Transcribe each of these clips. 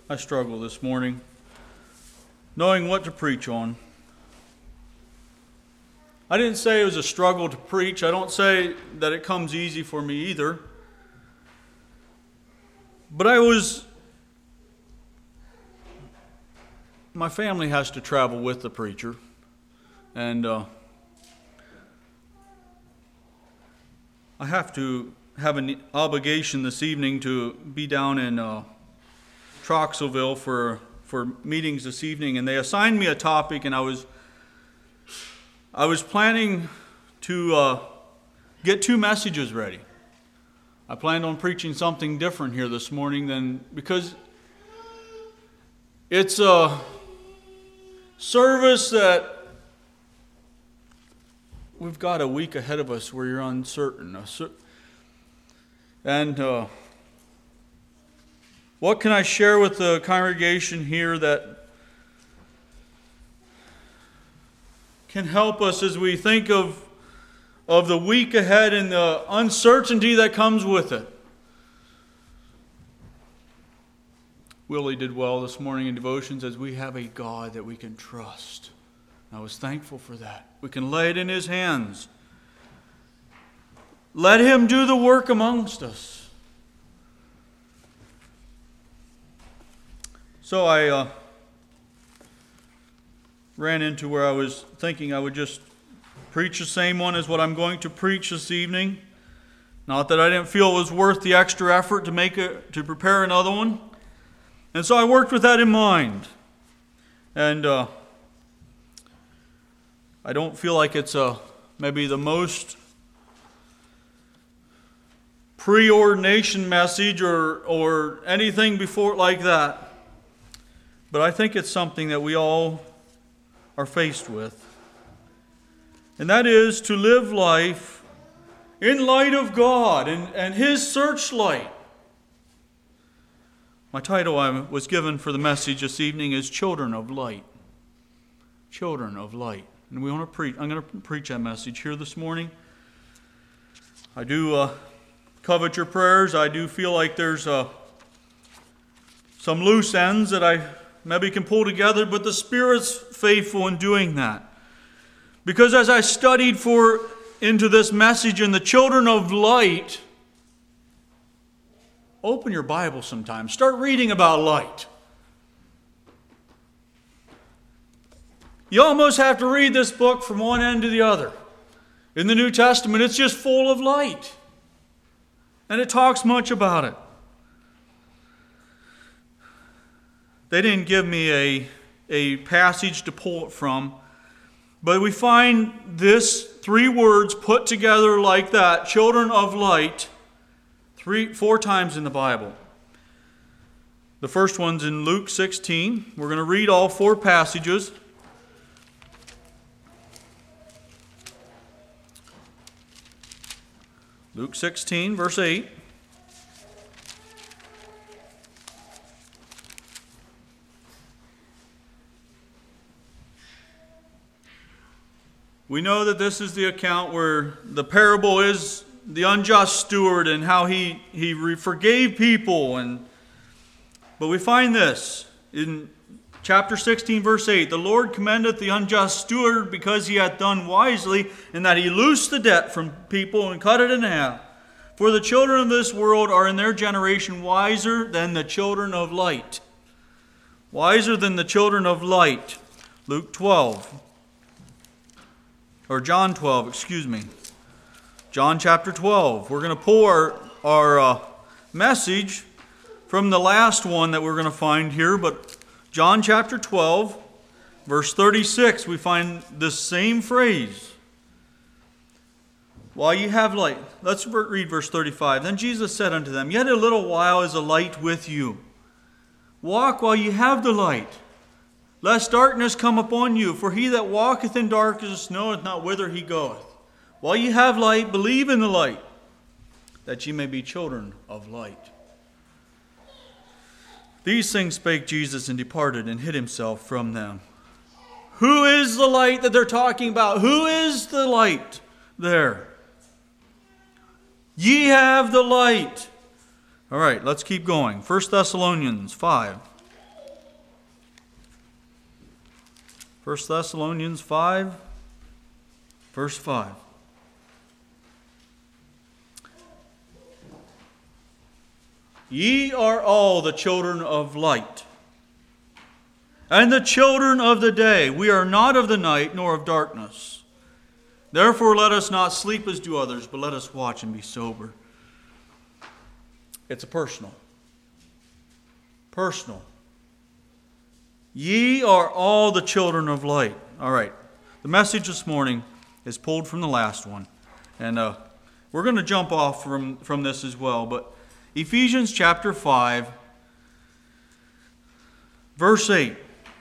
I struggle this morning knowing what to preach on. I didn't say it was a struggle to preach. I don't say that it comes easy for me either. But my family has to travel with the preacher. And I have to have an obligation this evening to be down in Troxelville for meetings this evening, and they assigned me a topic, and I was planning to get 2 messages ready. I planned on preaching something different here this morning because it's a service that we've got a week ahead of us where you're uncertain. And what can I share with the congregation here that can help us as we think of the week ahead and the uncertainty that comes with it? Willie did well this morning in devotions as we have a God that we can trust. I was thankful for that. We can lay it in His hands. Let Him do the work amongst us. So I ran into where I was thinking I would just preach the same one as what I'm going to preach this evening. Not that I didn't feel it was worth the extra effort to prepare another one. And so I worked with that in mind. And I don't feel like it's maybe the most preordination message or anything before like that. But I think it's something that we all are faced with. And that is to live life in light of God and His searchlight. My title I was given for the message this evening is Children of Light. Children of Light. And I'm going to preach that message here this morning. I do covet your prayers. I do feel like there's some loose ends that I maybe can pull together, but the Spirit's faithful in doing that. Because as I studied into this message in the children of light, open your Bible sometime. Start reading about light. You almost have to read this book from one end to the other. In the New Testament, it's just full of light. And it talks much about it. They didn't give me a passage to pull it from. But we find this 3 words put together like that, children of light, 4 times in the Bible. The first one's in Luke 16. We're going to read all 4 passages. Luke 16, verse 8. We know that this is the account where the parable is the unjust steward and how he forgave people. But we find this in chapter 16, verse 8. The Lord commendeth the unjust steward because he hath done wisely, in that he loosed the debt from people and cut it in half. For the children of this world are in their generation wiser than the children of light. Wiser than the children of light. Luke 12. Or John 12, excuse me. John chapter 12. We're going to pull our message from the last one that we're going to find here, but John chapter 12, verse 36, we find this same phrase. While you have light. Let's read verse 35. Then Jesus said unto them, Yet a little while is the light with you. Walk while you have the light, lest darkness come upon you. For he that walketh in darkness knoweth not whither he goeth. While ye have light, believe in the light, that ye may be children of light. These things spake Jesus, and departed, and hid himself from them. Who is the light that they're talking about? Who is the light there? Ye have the light. All right, let's keep going. 1 Thessalonians 5. 1 Thessalonians 5, verse 5. Ye are all the children of light, and the children of the day. We are not of the night, nor of darkness. Therefore let us not sleep as do others, but let us watch and be sober. It's a personal. Personal. Ye are all the children of light. All right. The message this morning is pulled from the last one. And we're going to jump off from this as well. But Ephesians chapter 5, verse 8.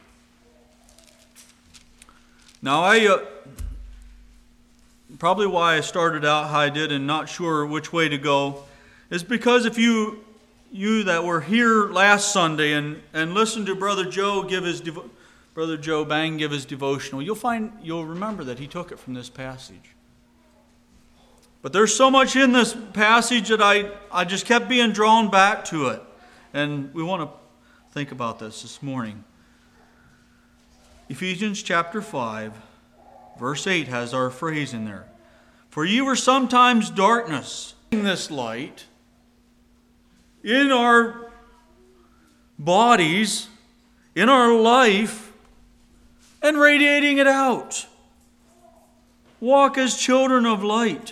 Now, probably why I started out how I did and not sure which way to go is because if you that were here last Sunday and listened to Brother Joe Bang give his devotional, you'll remember that he took it from this passage. But there's so much in this passage that I just kept being drawn back to it. And we want to think about this morning. Ephesians chapter 5, verse 8 has our phrase in there. For ye were sometimes darkness, this light in our bodies, in our life, and radiating it out. Walk as children of light.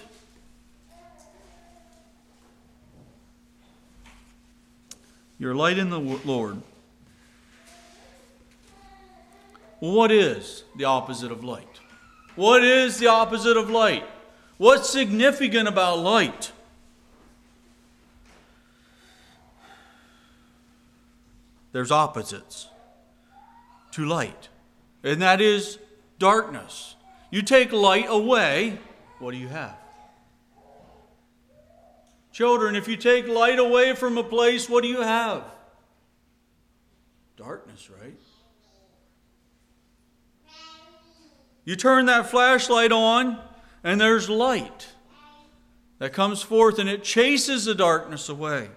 Your light in the Lord. Well, what is the opposite of light? What is the opposite of light? What's significant about light? There's opposites to light, and that is darkness. You take light away, what do you have? Children, if you take light away from a place, what do you have? Darkness, right? You turn that flashlight on, and there's light that comes forth, and it chases the darkness away.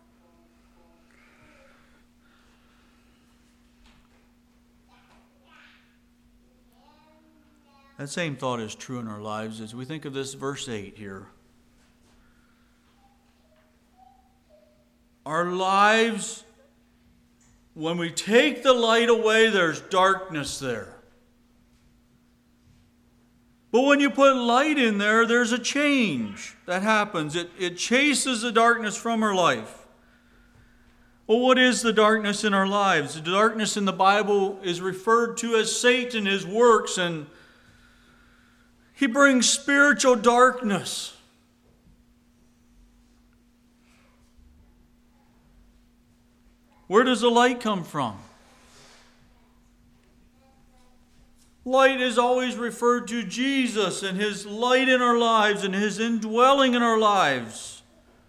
That same thought is true in our lives as we think of this verse 8 here. Our lives, when we take the light away, there's darkness there. But when you put light in there, there's a change that happens. It chases the darkness from our life. Well, what is the darkness in our lives? The darkness in the Bible is referred to as Satan, his works, and he brings spiritual darkness. Where does the light come from? Light is always referred to Jesus and his light in our lives and his indwelling in our lives.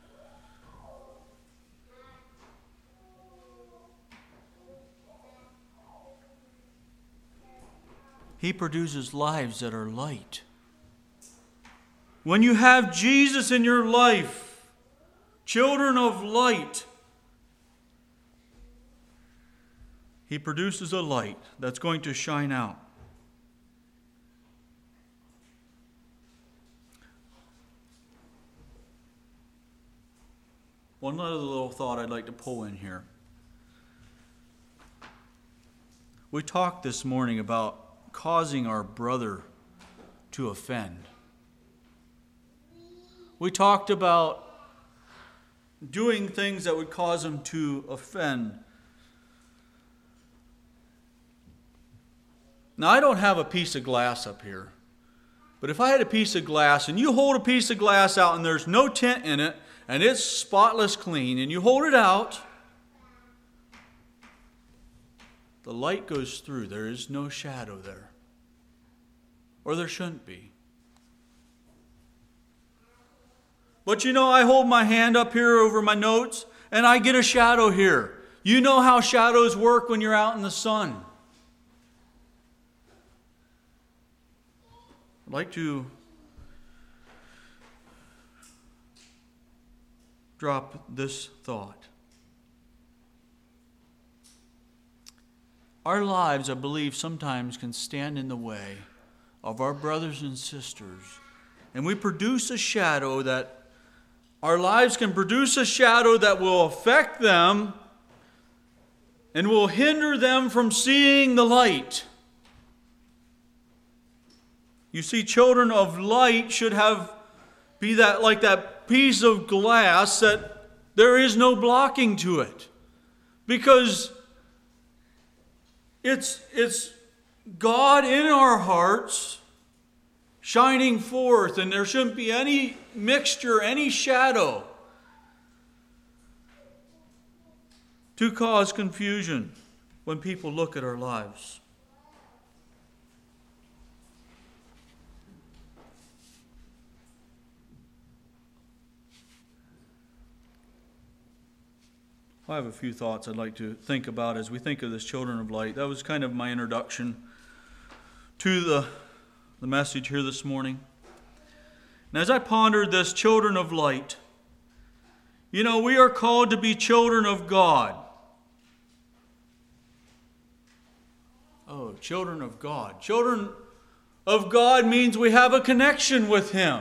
He produces lives that are light. When you have Jesus in your life, children of light, he produces a light that's going to shine out. One other little thought I'd like to pull in here. We talked this morning about causing our brother to offend. We talked about doing things that would cause him to offend. Now, I don't have a piece of glass up here, but if I had a piece of glass and you hold a piece of glass out and there's no tint in it and it's spotless clean and you hold it out, the light goes through. There is no shadow there, or there shouldn't be. But you know, I hold my hand up here over my notes and I get a shadow here. You know how shadows work when you're out in the sun. I'd like to drop this thought. our lives, I believe, sometimes can stand in the way of our brothers and sisters. And we produce a shadow that, our lives can produce a shadow that will affect them and will hinder them from seeing the light. You see, children of light should be that like that piece of glass that there is no blocking to it. Because it's God in our hearts shining forth, and there shouldn't be any mixture, any shadow to cause confusion when people look at our lives. I have a few thoughts I'd like to think about as we think of this children of light. That was kind of my introduction to the message here this morning. And as I pondered this children of light, you know, we are called to be children of God. Oh, children of God. Children of God means we have a connection with Him.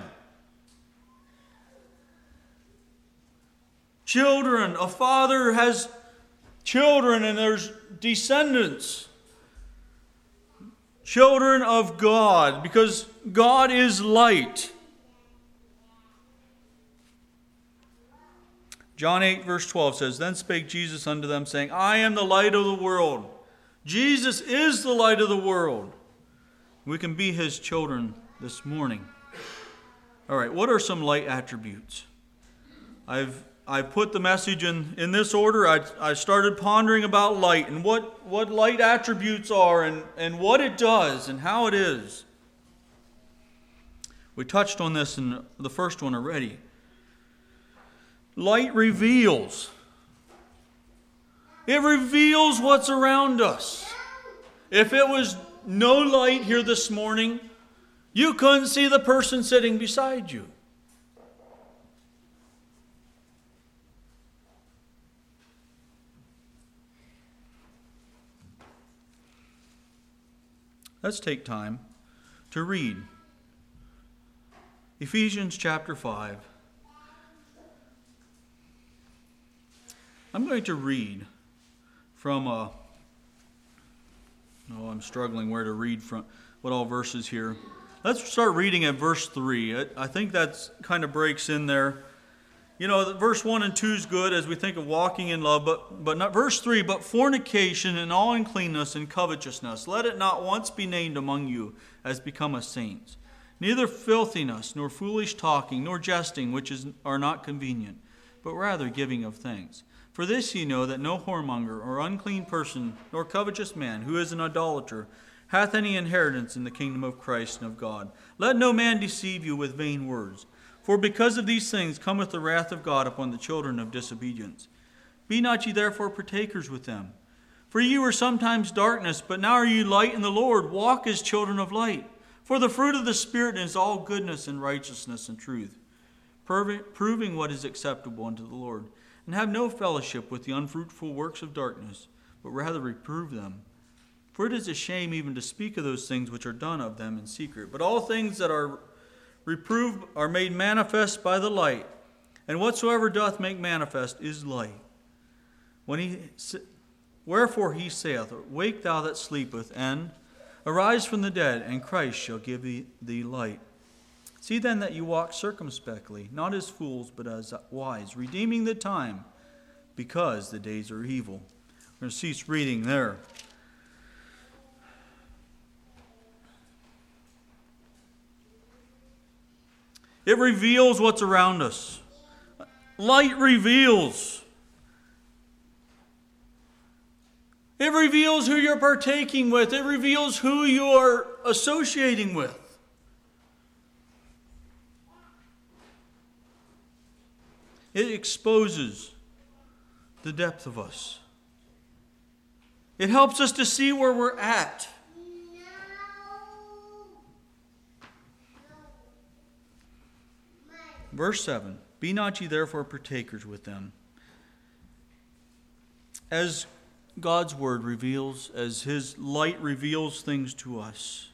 Children, a father has children and there's descendants. Children of God, because God is light. John 8 verse 12 says, Then spake Jesus unto them, saying, I am the light of the world. Jesus is the light of the world. We can be His children this morning. All right, what are some light attributes? I put the message in this order. I started pondering about light and what light attributes are and what it does and how it is. We touched on this in the first one already. Light reveals. It reveals what's around us. If it was no light here this morning, you couldn't see the person sitting beside you. Let's take time to read Ephesians chapter 5. I'm going to read from I'm struggling where to read from, what all verses here. Let's start reading at verse 3. I think that kind of breaks in there. You know, verse 1 and 2 is good as we think of walking in love, but not verse 3, but fornication and all uncleanness and covetousness, let it not once be named among you as becometh saints. Neither filthiness, nor foolish talking, nor jesting, which are not convenient, but rather giving of thanks. For this ye know that no whoremonger or unclean person, nor covetous man, who is an idolater, hath any inheritance in the kingdom of Christ and of God. Let no man deceive you with vain words. For because of these things cometh the wrath of God upon the children of disobedience. Be not ye therefore partakers with them. For ye were sometimes darkness, but now are ye light in the Lord. Walk as children of light. For the fruit of the Spirit is all goodness and righteousness and truth, proving what is acceptable unto the Lord. And have no fellowship with the unfruitful works of darkness, but rather reprove them. For it is a shame even to speak of those things which are done of them in secret. But all things that are reproved are made manifest by the light, and whatsoever doth make manifest is light. Wherefore he saith, Wake thou that sleepeth, and arise from the dead, and Christ shall give thee light. See then that you walk circumspectly, not as fools, but as wise, redeeming the time, because the days are evil. We're going to cease reading there. It reveals what's around us. Light reveals. It reveals who you're partaking with. It reveals who you are associating with. It exposes the depth of us. It helps us to see where we're at. Verse 7, Be not ye therefore partakers with them. As God's Word reveals, as His light reveals things to us.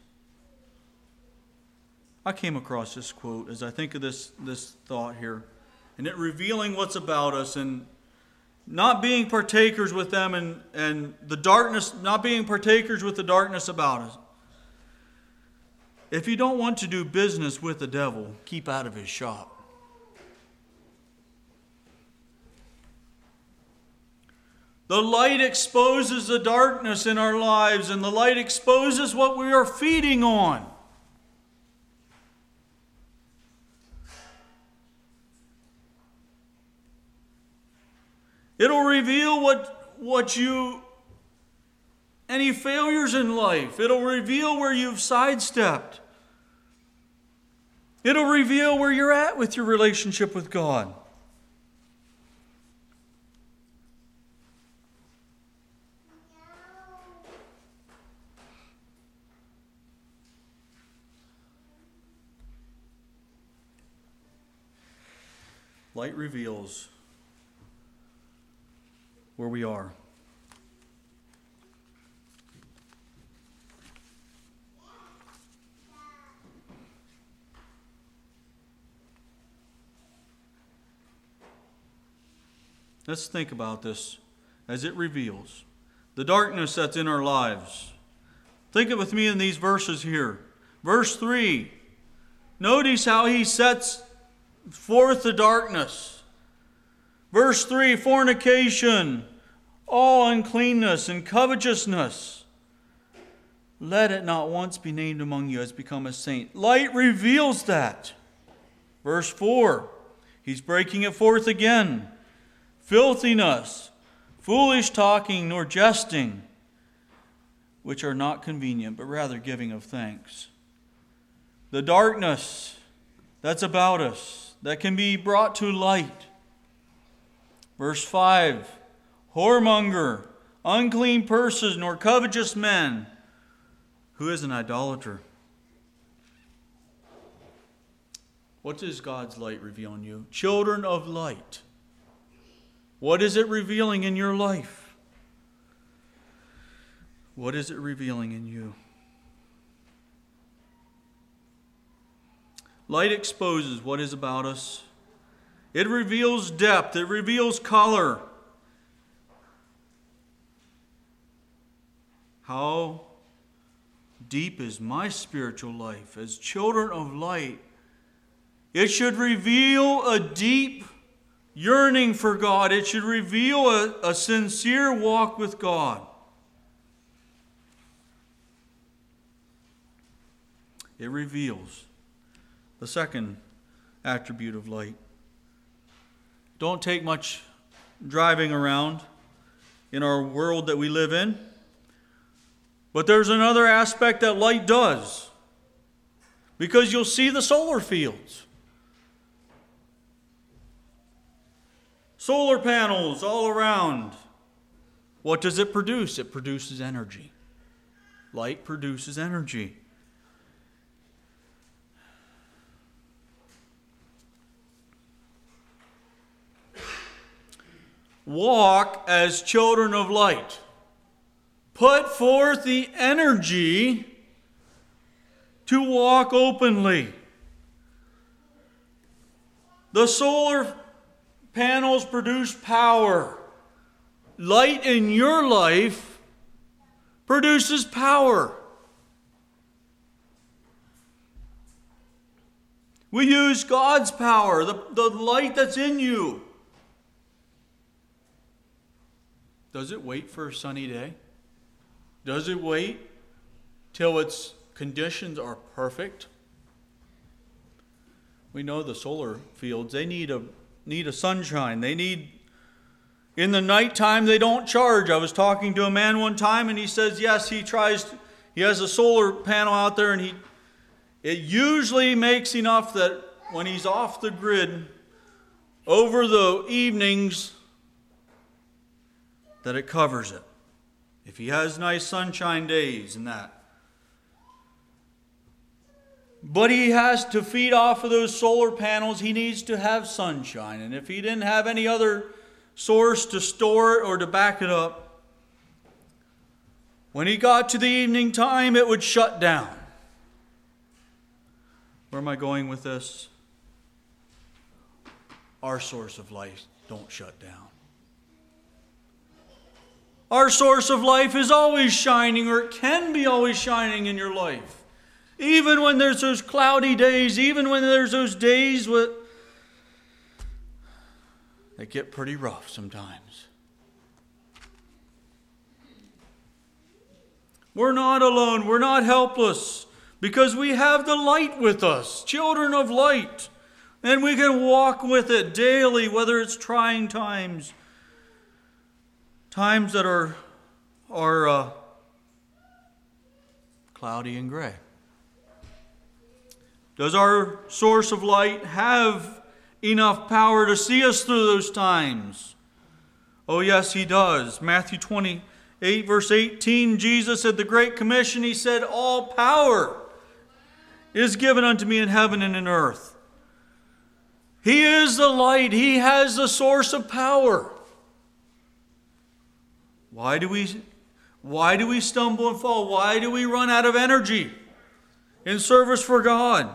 I came across this quote as I think of this thought here, and it revealing what's about us and not being partakers with them and the darkness, not being partakers with the darkness about us. If you don't want to do business with the devil, keep out of his shop. The light exposes the darkness in our lives, and the light exposes what we are feeding on. It'll reveal any failures in life. It'll reveal where you've sidestepped. It'll reveal where you're at with your relationship with God. Light reveals where we are. Let's think about this as it reveals the darkness that's in our lives. Think it with me in these verses here. Verse 3. Notice how he sets forth the darkness. Verse 3, fornication, all uncleanness and covetousness. Let it not once be named among you as become a saint. Light reveals that. Verse 4, he's breaking it forth again. Filthiness, foolish talking, nor jesting, which are not convenient, but rather giving of thanks. The darkness that's about us, that can be brought to light. Verse 5, whoremonger, unclean persons, nor covetous men. Who is an idolater? What does God's light reveal in you? Children of light. What is it revealing in your life? What is it revealing in you? Light exposes what is about us. It reveals depth. It reveals color. How deep is my spiritual life? As children of light, it should reveal a deep yearning for God. It should reveal a sincere walk with God. It reveals the second attribute of light. Don't take much driving around in our world that we live in. But there's another aspect that light does. Because you'll see the solar fields. Solar panels all around. What does it produce? It produces energy. Light produces energy. Walk as children of light. Put forth the energy to walk openly. The solar panels produce power. Light in your life produces power. We use God's power, the light that's in you. Does it wait for a sunny day? Does it wait till its conditions are perfect? We know the solar fields, they need a sunshine. They need, in the nighttime they don't charge. I was talking to a man one time and he says, yes, he has a solar panel out there and it usually makes enough that when he's off the grid, over the evenings, that it covers it. If he has nice sunshine days and that. But he has to feed off of those solar panels. He needs to have sunshine. And if he didn't have any other source to store it or to back it up, When he got to the evening time, it would shut down. Where am I going with this? Our source of life don't shut down. Our source of life is always shining, or it can be always shining in your life. Even when there's those cloudy days, even when there's those days that get pretty rough sometimes. We're not alone. We're not helpless, because we have the light with us, children of light. And we can walk with it daily, whether it's trying times, times that are cloudy and gray. Does our source of light have enough power to see us through those times? Oh yes, he does. Matthew 28 verse 18, Jesus at the Great Commission, he said, all power is given unto me in heaven and in earth. He is the light. He has the source of power. Why do we stumble and fall? Why do we run out of energy in service for God?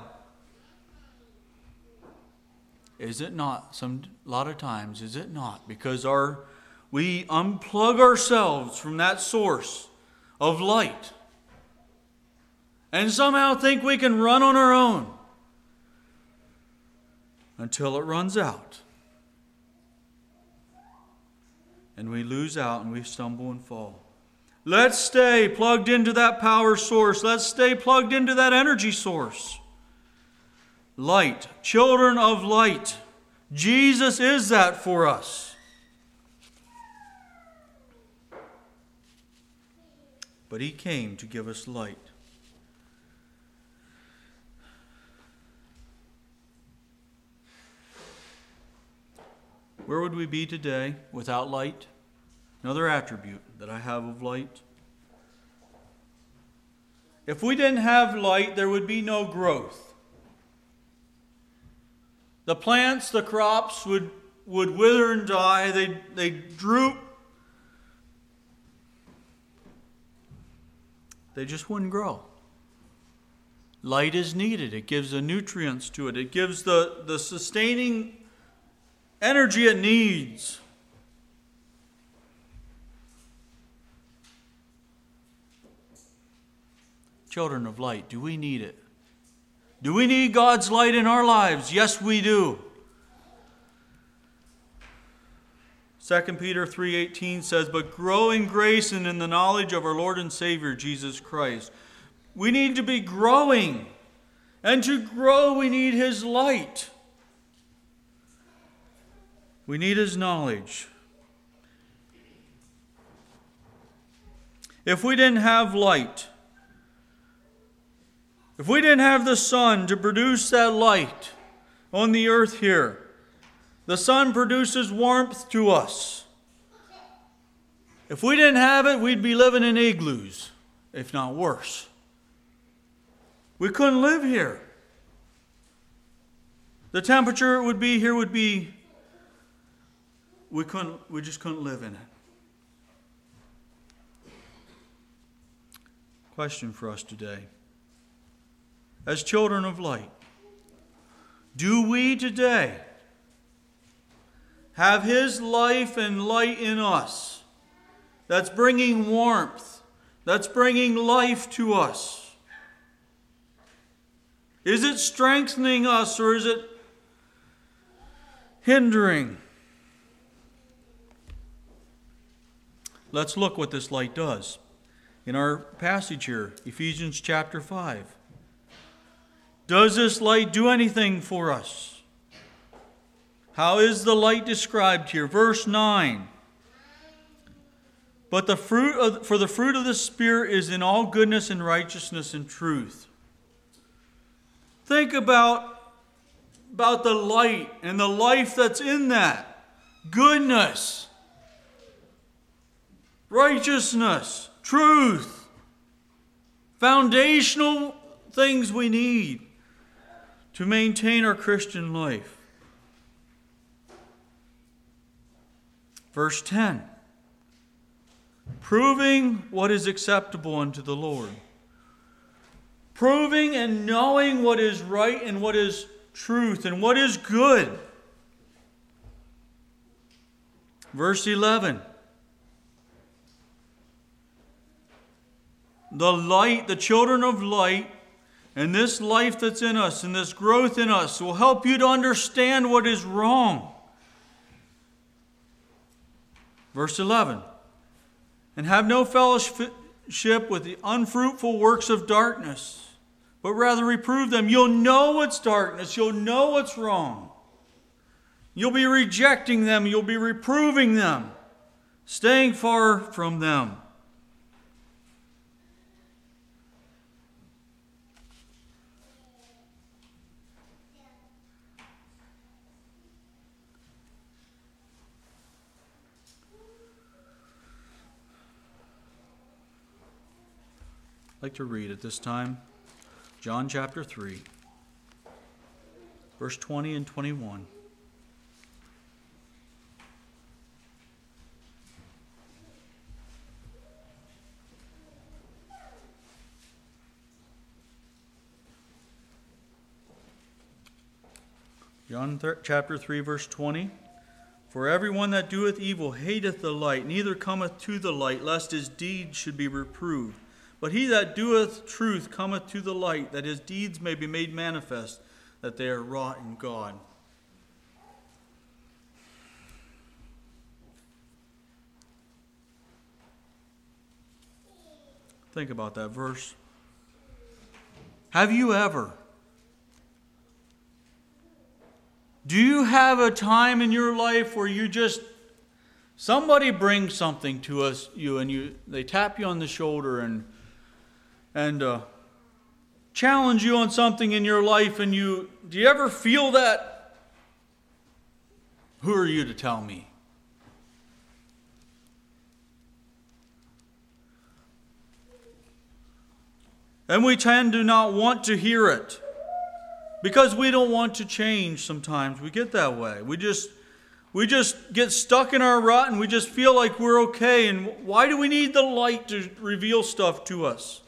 Is it not, a lot of times, is it not because we unplug ourselves from that source of light and somehow think we can run on our own until it runs out? And we lose out and we stumble and fall. Let's stay plugged into that power source. Let's stay plugged into that energy source. Light, children of light. Jesus is that for us. But he came to give us light. Where would we be today without light? Another attribute that I have of light. If we didn't have light, there would be no growth. The plants, the crops would wither and die. They'd droop. They just wouldn't grow. Light is needed. It gives the nutrients to it. It gives the sustaining energy it needs. Children of light, do we need it? Do we need God's light in our lives? Yes, we do. 2 Peter 3:18 says, but grow in grace and in the knowledge of our Lord and Savior, Jesus Christ. We need to be growing. And to grow, we need his light. We need his knowledge. If we didn't have light, if we didn't have the sun to produce that light on the earth here, the sun produces warmth to us. If we didn't have it, we'd be living in igloos, if not worse. We couldn't live here. The temperature would be here would be, we just couldn't live in it. Question for us today. As children of light, do we today have his life and light in us that's bringing warmth, that's bringing life to us? Is it strengthening us or is it hindering? Let's look what this light does. In our passage here, Ephesians chapter 5. Does this light do anything for us? How is the light described here? Verse 9. But the fruit of the Spirit is in all goodness and righteousness and truth. Think about the light and the life that's in that. Goodness, righteousness, truth. Foundational things we need to maintain our Christian life. Verse 10. proving what is acceptable unto the Lord. Proving and knowing what is right and what is truth and what is good. Verse 11. The light, the children of light, and this life that's in us and this growth in us will help you to understand what is wrong. Verse 11. And have no fellowship with the unfruitful works of darkness, but rather reprove them. You'll know what's darkness. You'll know what's wrong. You'll be rejecting them. You'll be reproving them, staying far from them. I'd like to read at this time John chapter 3, verse 20 and 21. John chapter 3, verse 20. For everyone that doeth evil hateth the light, neither cometh to the light, lest his deeds should be reproved. But he that doeth truth cometh to the light, that his deeds may be made manifest, that they are wrought in God. Think about that verse. Have you ever? Do you have a time in your life where you just, somebody brings something to you and they tap you on the shoulder and challenge you on something in your life, and do you ever feel that? Who are you to tell me? And we tend to not want to hear it because we don't want to change. Sometimes we get that way. We just get stuck in our rut and we just feel like we're okay. And why do we need the light to reveal stuff to us?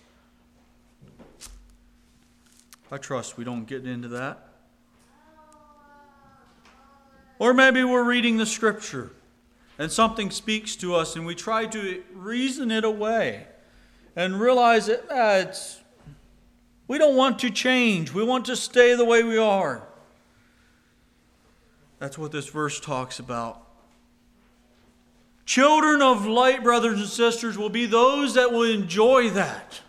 I trust we don't get into that. Or maybe we're reading the scripture and something speaks to us and we try to reason it away and realize that we don't want to change. We want to stay the way we are. That's what this verse talks about. Children of light, brothers and sisters, will be those that will enjoy that.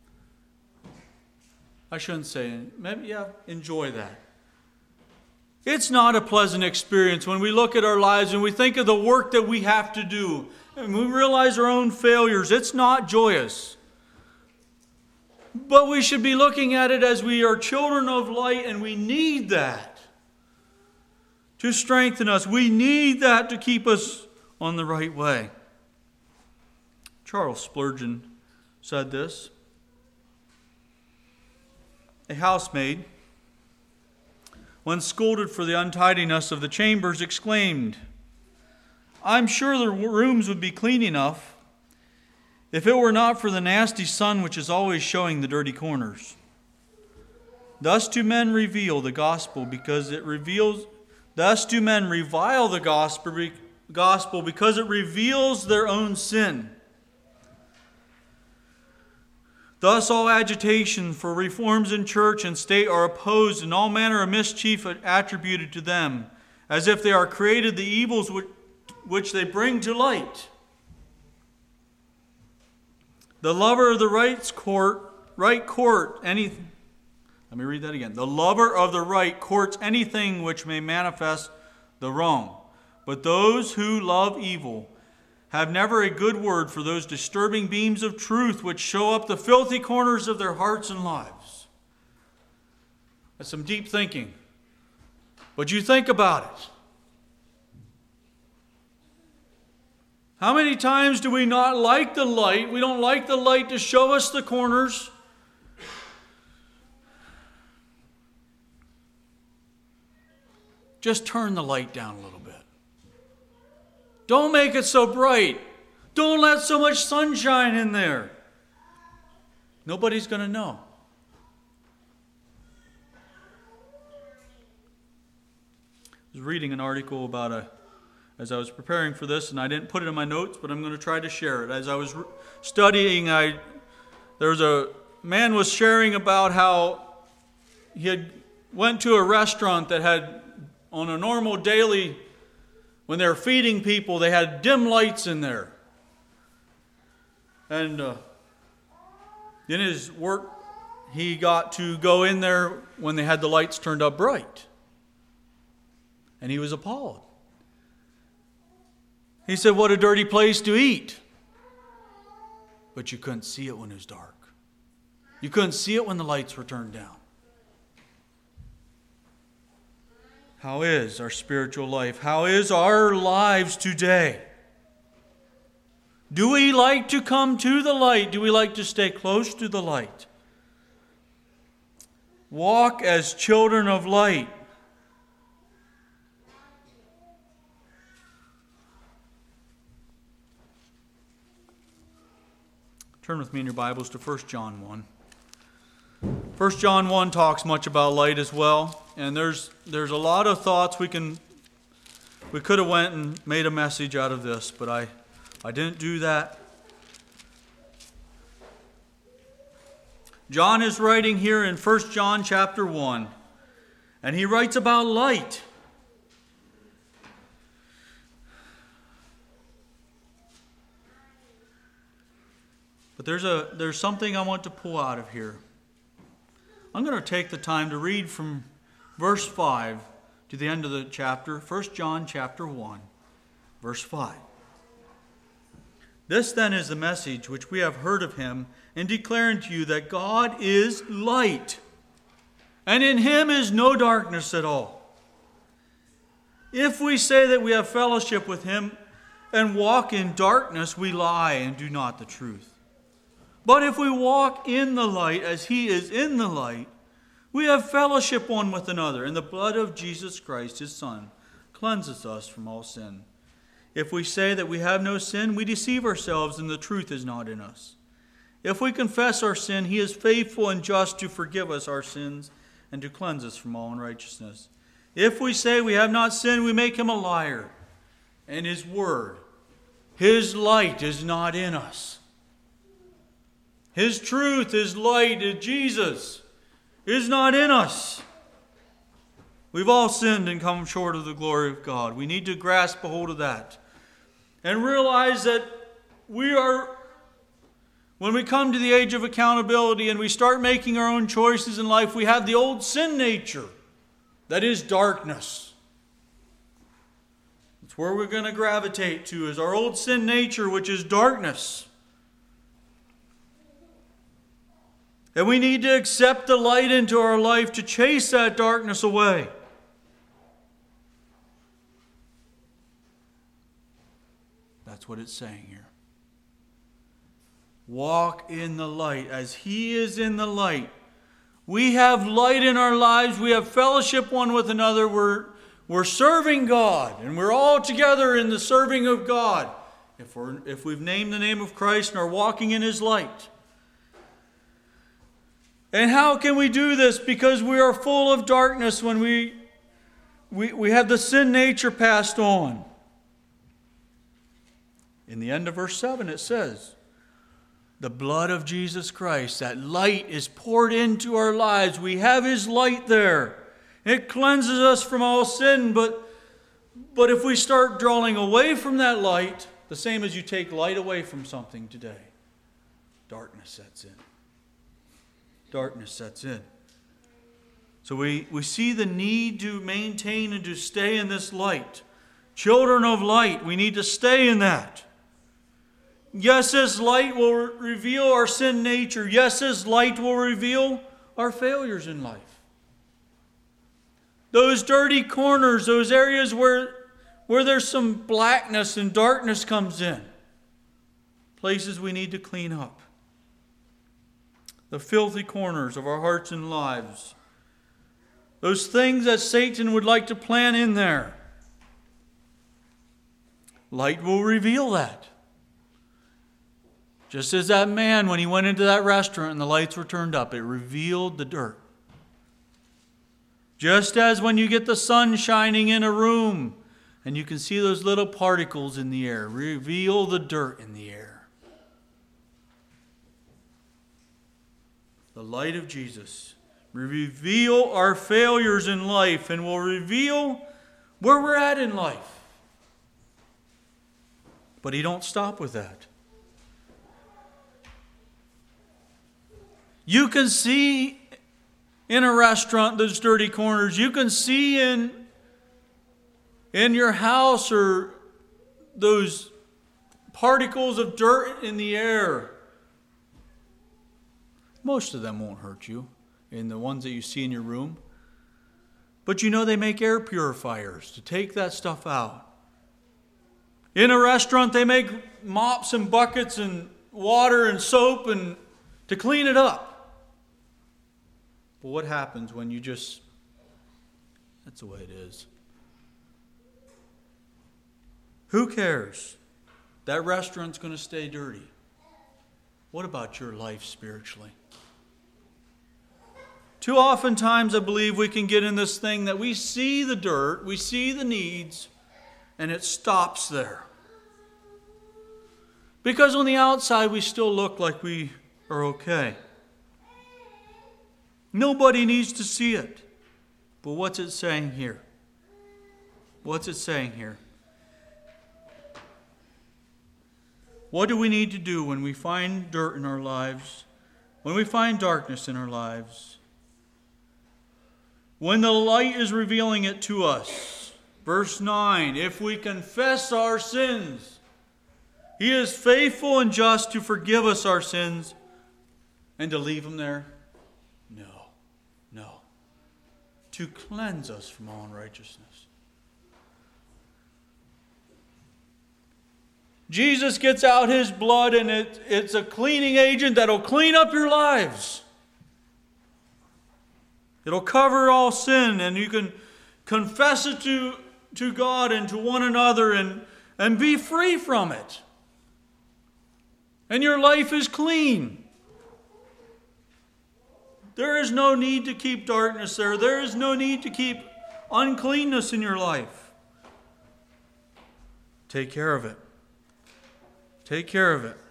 I shouldn't say, maybe, enjoy that. It's not a pleasant experience when we look at our lives and we think of the work that we have to do and we realize our own failures. It's not joyous. But we should be looking at it as we are children of light, and we need that to strengthen us. We need that to keep us on the right way. Charles Spurgeon said this. A housemaid, when scolded for the untidiness of the chambers, exclaimed, "I'm sure the rooms would be clean enough if it were not for the nasty sun which is always showing the dirty corners." Thus do men revile the gospel because it reveals their own sin. Thus all agitation for reforms in church and state are opposed, and all manner of mischief attributed to them, as if they are created the evils which they bring to light. The lover of the right court anything. Let me read that again. The lover of the right courts anything which may manifest the wrong. But those who love evil have never a good word for those disturbing beams of truth which show up the filthy corners of their hearts and lives. That's some deep thinking. But you think about it. How many times do we not like the light? We don't like the light to show us the corners. Just turn the light down a little bit. Don't make it so bright. Don't let so much sunshine in there. Nobody's going to know. I was reading an article about as I was preparing for this, and I didn't put it in my notes, but I'm going to try to share it. As I was studying, there was a man was sharing about how he had went to a restaurant that had, on a normal daily, when they were feeding people, they had dim lights in there. And in his work, he got to go in there when they had the lights turned up bright. And he was appalled. He said, what a dirty place to eat. But you couldn't see it when it was dark. You couldn't see it when the lights were turned down. How is our spiritual life? How is our lives today? Do we like to come to the light? Do we like to stay close to the light? Walk as children of light. Turn with me in your Bibles to 1 John 1. 1 John 1 talks much about light as well. And there's a lot of thoughts we could have went and made a message out of this, but I didn't do that. John is writing here in 1 John chapter 1, and he writes about light. But there's something I want to pull out of here. I'm going to take the time to read from verse 5 to the end of the chapter, 1 John chapter 1, verse 5. This then is the message which we have heard of him and declare unto you that God is light, and in him is no darkness at all. If we say that we have fellowship with him and walk in darkness, we lie and do not the truth. But if we walk in the light as he is in the light, we have fellowship one with another, and the blood of Jesus Christ, his Son, cleanses us from all sin. If we say that we have no sin, we deceive ourselves, and the truth is not in us. If we confess our sin, he is faithful and just to forgive us our sins and to cleanse us from all unrighteousness. If we say we have not sinned, we make him a liar, and his word, his light, is not in us. His truth, his light, Jesus, is not in us. We've all sinned and come short of the glory of God. We need to grasp a hold of that and realize that when we come to the age of accountability and we start making our own choices in life, we have the old sin nature that is darkness. It's where we're going to gravitate to, is our old sin nature, which is darkness. And we need to accept the light into our life to chase that darkness away. That's what it's saying here. Walk in the light as he is in the light. We have light in our lives. We have fellowship one with another. We're serving God, and we're all together in the serving of God if we've named the name of Christ and are walking in his light. And how can we do this? Because we are full of darkness when we have the sin nature passed on. In the end of verse 7 it says, the blood of Jesus Christ, that light is poured into our lives. We have his light there. It cleanses us from all sin, but if we start drawing away from that light, the same as you take light away from something today, darkness sets in. Darkness sets in. So we see the need to maintain and to stay in this light. Children of light, we need to stay in that. Yes, his light will reveal our sin nature. Yes, his light will reveal our failures in life. Those dirty corners, those areas where there's some blackness and darkness comes in. Places we need to clean up. The filthy corners of our hearts and lives. Those things that Satan would like to plant in there. Light will reveal that. Just as that man, when he went into that restaurant and the lights were turned up, it revealed the dirt. Just as when you get the sun shining in a room and you can see those little particles in the air, reveal the dirt in the air. The light of Jesus will reveal our failures in life and will reveal where we're at in life. But he don't stop with that. You can see in a restaurant those dirty corners. You can see in your house or those particles of dirt in the air. Most of them won't hurt you, in the ones that you see in your room. But you know they make air purifiers to take that stuff out. In a restaurant they make mops and buckets and water and soap and to clean it up. But what happens when you just, that's the way it is. Who cares? That restaurant's going to stay dirty. What about your life spiritually? Too often times I believe we can get in this thing that we see the dirt, we see the needs, and it stops there. Because on the outside we still look like we are okay. Nobody needs to see it. But what's it saying here? What's it saying here? What do we need to do when we find dirt in our lives? When we find darkness in our lives? When the light is revealing it to us. Verse 9, if we confess our sins, He is faithful and just to forgive us our sins and to leave them there. No. To cleanse us from all unrighteousness. Jesus gets out His blood and it's a cleaning agent that'll clean up your lives. It'll cover all sin and you can confess it to God and to one another and be free from it. And your life is clean. There is no need to keep darkness there. There is no need to keep uncleanness in your life. Take care of it. Take care of it.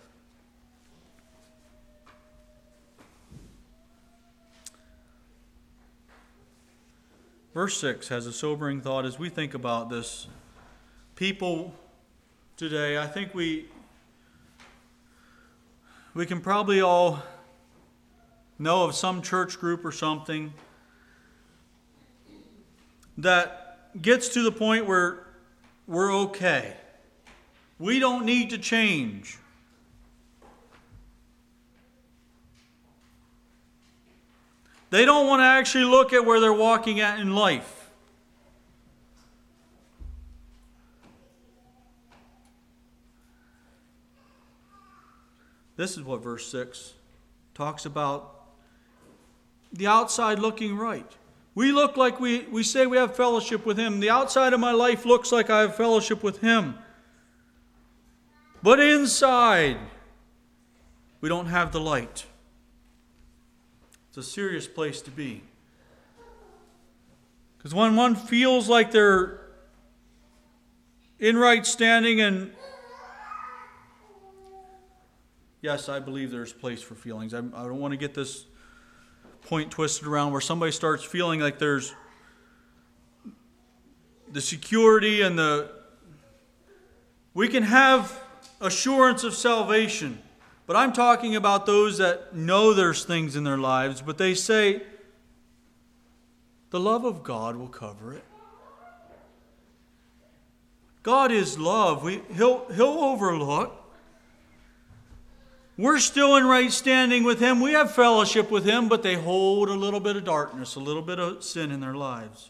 Verse 6 has a sobering thought as we think about this. People today, I think we can probably all know of some church group or something that gets to the point where we're okay. We don't need to change. They don't want to actually look at where they're walking at in life. This is what verse 6 talks about. The outside looking right. We look like we say we have fellowship with Him. The outside of my life looks like I have fellowship with Him. But inside, we don't have the light. It's a serious place to be. Because when one feels like they're in right standing, and yes, I believe there's place for feelings. I don't want to get this point twisted around where somebody starts feeling like there's the security and we can have assurance of salvation. But I'm talking about those that know there's things in their lives, but they say, the love of God will cover it. God is love. He'll overlook. We're still in right standing with Him. We have fellowship with Him, but they hold a little bit of darkness, a little bit of sin in their lives.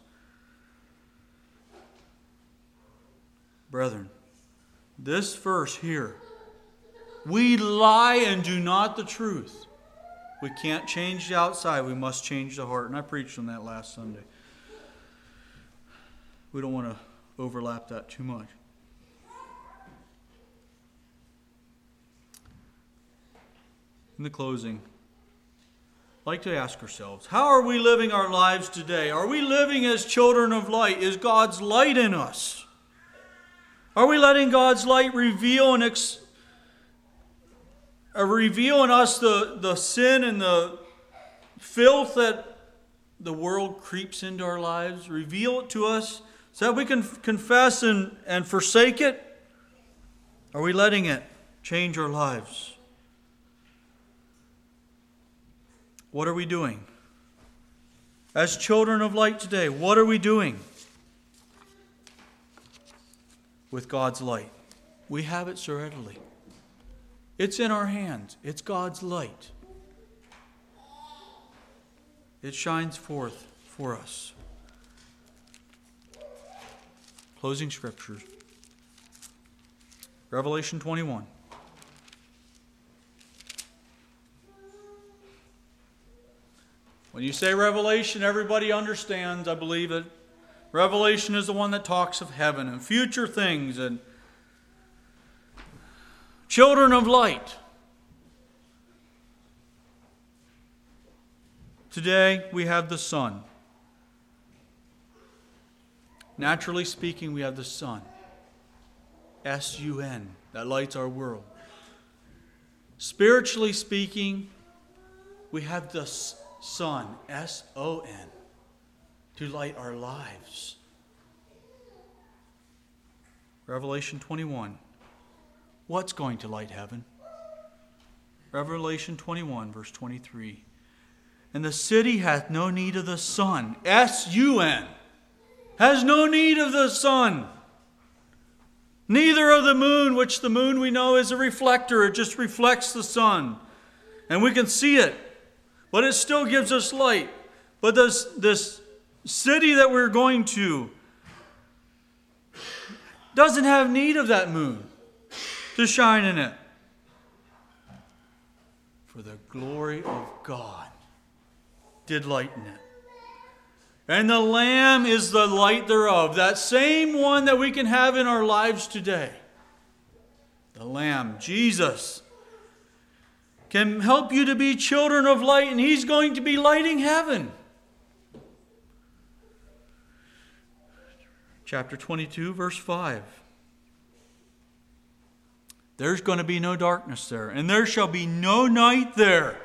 Brethren, this verse here, we lie and do not the truth. We can't change the outside. We must change the heart. And I preached on that last Sunday. We don't want to overlap that too much. In the closing, I'd like to ask ourselves, how are we living our lives today? Are we living as children of light? Is God's light in us? Are we letting God's light reveal in us the sin and the filth that the world creeps into our lives? Reveal it to us so that we can confess and forsake it? Are we letting it change our lives? What are we doing? As children of light today, what are we doing with God's light? We have it so readily. It's in our hands. It's God's light. It shines forth for us. Closing scriptures. Revelation 21. When you say Revelation, everybody understands, I believe it. Revelation is the one that talks of heaven and future things and children of light. Today we have the sun. Naturally speaking, we have the sun. S-U-N, that lights our world. Spiritually speaking, we have the sun, S-O-N, to light our lives. Revelation 21. What's going to light heaven? Revelation 21, verse 23. And the city hath no need of the sun, S-U-N, has no need of the sun. Neither of the moon, which the moon we know is a reflector. It just reflects the sun. And we can see it. But it still gives us light. But this city that we're going to doesn't have need of that moon to shine in it. For the glory of God did lighten it. And the Lamb is the light thereof. That same one that we can have in our lives today. The Lamb, Jesus, can help you to be children of light, and He's going to be lighting heaven. Chapter 22, verse 5. There's going to be no darkness there, and there shall be no night there.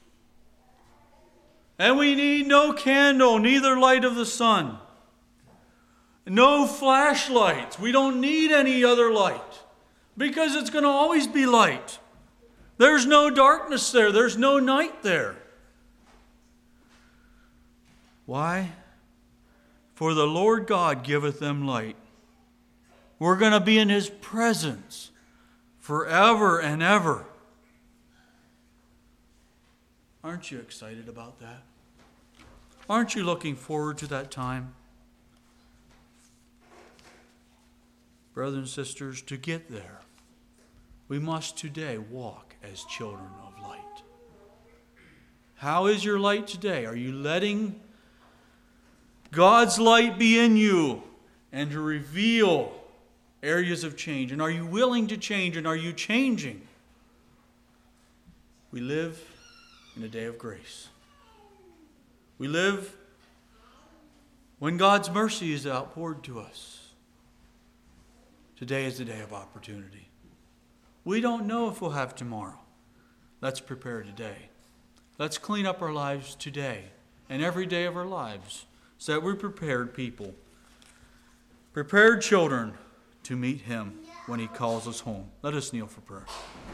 And we need no candle, neither light of the sun. No flashlights. We don't need any other light, because it's going to always be light. There's no darkness there. There's no night there. Why? For the Lord God giveth them light. We're going to be in His presence forever and ever. Aren't you excited about that? Aren't you looking forward to that time? Brothers and sisters, to get there, we must today walk as children of light. How is your light today? Are you letting God's light be in you and to reveal areas of change? And are you willing to change? And are you changing? We live in a day of grace. We live when God's mercy is outpoured to us. Today is the day of opportunity. We don't know if we'll have tomorrow. Let's prepare today. Let's clean up our lives today and every day of our lives so that we're prepared people, prepared children to meet Him when He calls us home. Let us kneel for prayer.